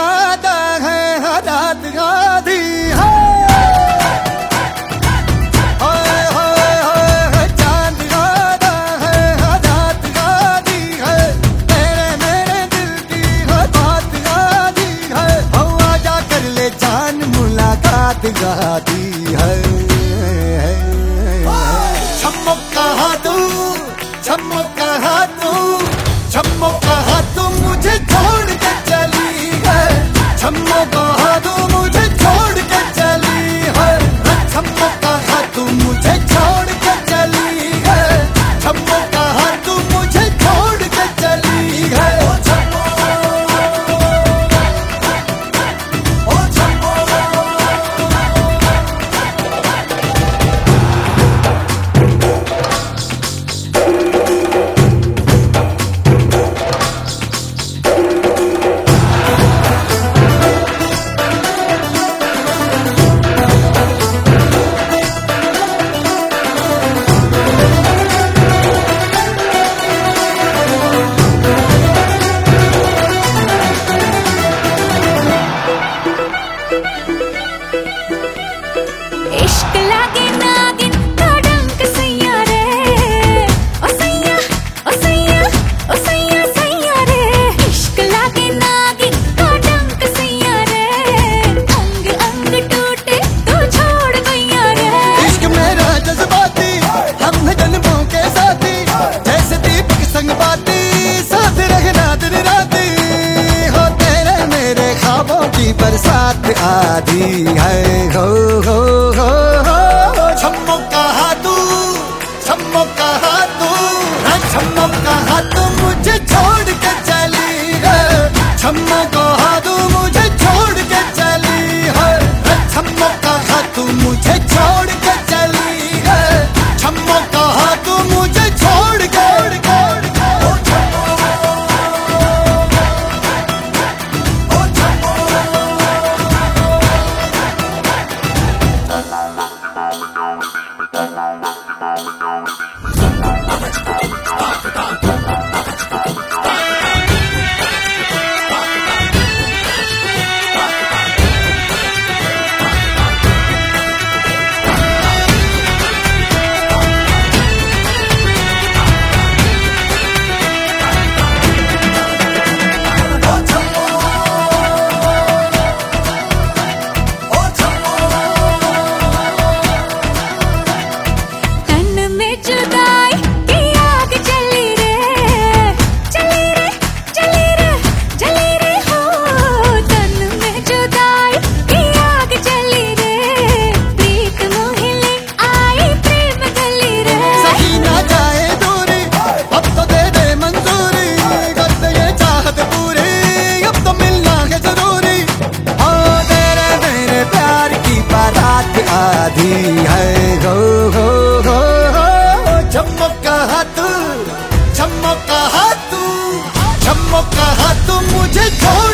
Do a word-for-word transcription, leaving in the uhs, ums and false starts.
वादा है रात आधी है, हाय हाय हाय चांद वादा है रात आधी है, मेरे मेरे दिल की है बात आधी है, हवा जा कर ले जान मुलाकात आधी है। छम्मो कहा तू, छम्मो कहा तू, छम्मो कहा तू मुझे छोड़ के चली है, छम्मो कहा तू मुझे छोड़ के चली है, छम्मो कहा तू मुझे छोड़ के चली है, छम्मो कहा तू मुझे छोड़ के चली है। ओ छम्मो, ओ छम्मो, इश्क लागे नागिन का डंक सैया रे, ओ सैया ओ सैया ओ सैया सैया रे, इश्क लागे नागिन का डंक सैया रे, अंग अंग टूटे तू छोड़ गैया रे। इश्क मेरा जज्बाती हम है जन्मों के साथी, जैसे दीपक संग बाती साथ रहना दिन राती, हो तेरे मेरे ख्वाबों की बरसात आधी है। हो हो हो हो छम्मो कहा तू, छम्मो कहा तू, छम्मो कहा तू मुझे छोड़ के चली है, छम्मो कहा तू मुझे छोड़ के चली है, छम्मो कहा तू मुझे छोड़ के चली है, छम्मो कहा तू मुझे छोड़ के। ओ छम्मो, ओ छम्मो, तन में जुदाई की आग जली रे, जली रे जली रे जली रे हो, तन में जुदाई की आग जली रे, प्रीत मोहिले आई प्रेम गली रे। सही ना जाए दूरी अब तो दे दे मंजूरी, करते ये चाहत पूरी अब तो मिलना है जरूरी, हो तेरे मेरे प्यार की बारात आधी है। हो हो हो हो छम्मो कहा तू, छम्मो कहा तू, छम्मो कहा तू मुझे छोड़